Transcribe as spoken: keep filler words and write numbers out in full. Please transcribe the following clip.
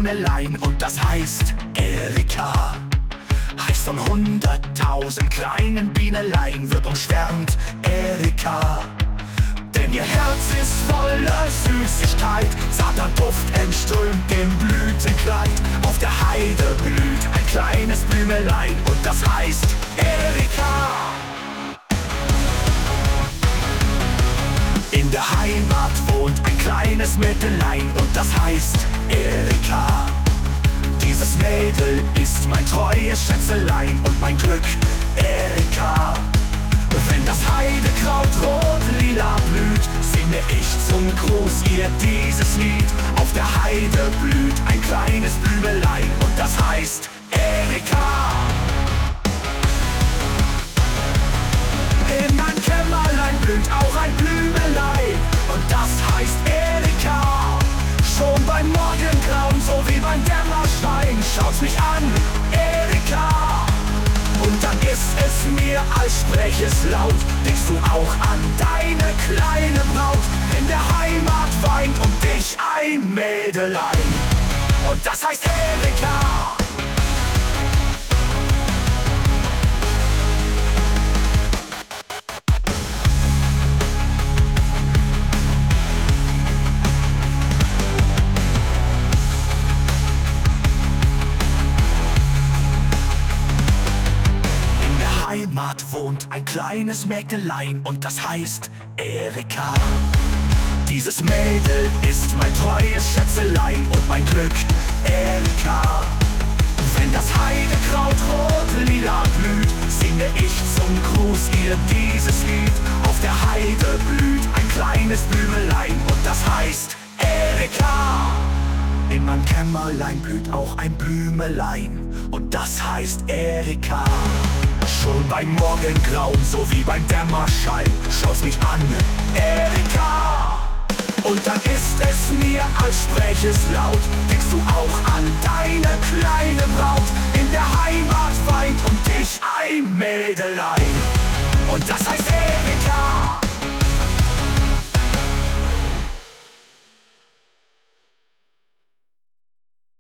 Blümelein und das heißt Erika. Heißt von hunderttausend kleinen Bienelein wird umschwärmt Erika. Denn ihr Herz ist voller Süßigkeit, zarter Duft entströmt dem Blütenkleid. Auf der Heide blüht ein kleines Blümelein und das heißt Erika. In der Heimat wohnt ein kleines Mädelein und das heißt Erika. Dieses Mädel ist mein treues Schätzelein und mein Glück, Erika. Wenn das Heidekraut rot-lila blüht, singe ich zum Gruß ihr dieses Lied. Auf der Heide blüht ein kleines Blümelein und das heißt Erika. In mein Kämmerlein blüht auch ein Blümelein und das heißt Erika. Schon beim Morgengrauen, so wie beim Dämmerschein, schaut's mich an, Erika. Und dann ist es mir, als sprech es laut, denkst du auch an deine kleine Braut. In der Heimat weint um dich ein Mädelein und das heißt Erika. Heimat wohnt ein kleines Mägdelein und das heißt Erika. Dieses Mädel ist mein treues Schätzelein und mein Glück, Erika. Wenn das Heidekraut rot-lila blüht, singe ich zum Gruß ihr dieses Lied. Auf der Heide blüht ein kleines Blümelein und das heißt Erika. In meinem Kämmerlein blüht auch ein Blümelein und das heißt Erika. Schon beim Morgengrauen, so wie beim Dämmerschein, schaut's mich an, Erika. Und dann ist es mir, als spräch es laut, denkst du auch an deine kleine Braut. In der Heimat weint um dich ein Mädelein und das heißt